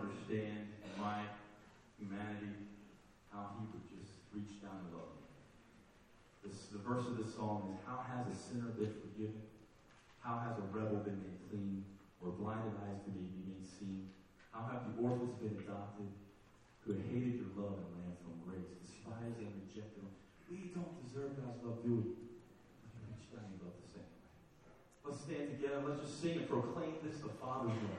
understand in my humanity how he would just reach down and love me. The verse of this song is, how has a sinner been forgiven? How has a rebel been made clean? Or blinded eyes been made seen? How have the orphans been adopted? Who had hated your love and ran from grace, despised and rejected them. We don't deserve God's love, do we? But he reached down and loved the same way. Let's stand together. Let's just sing and proclaim this, the Father's love.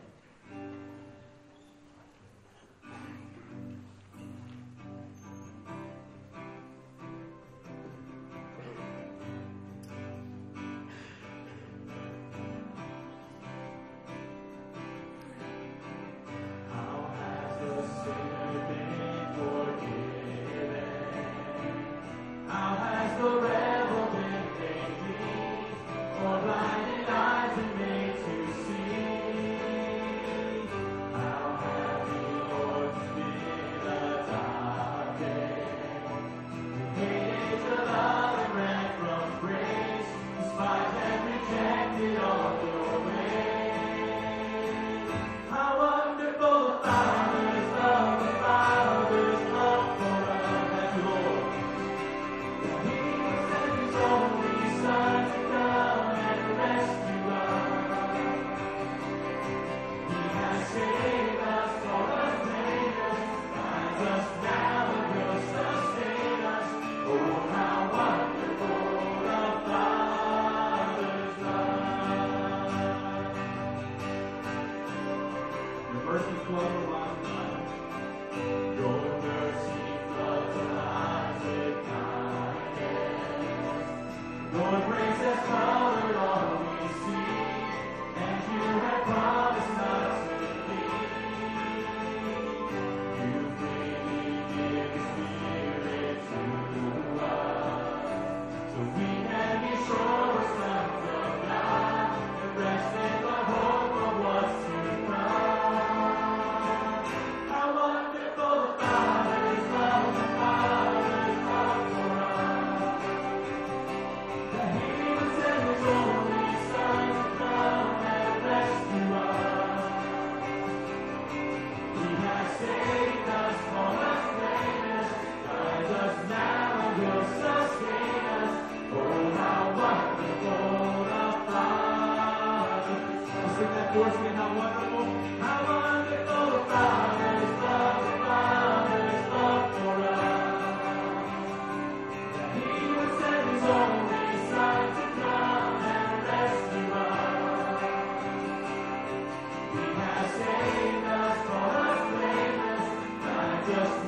Just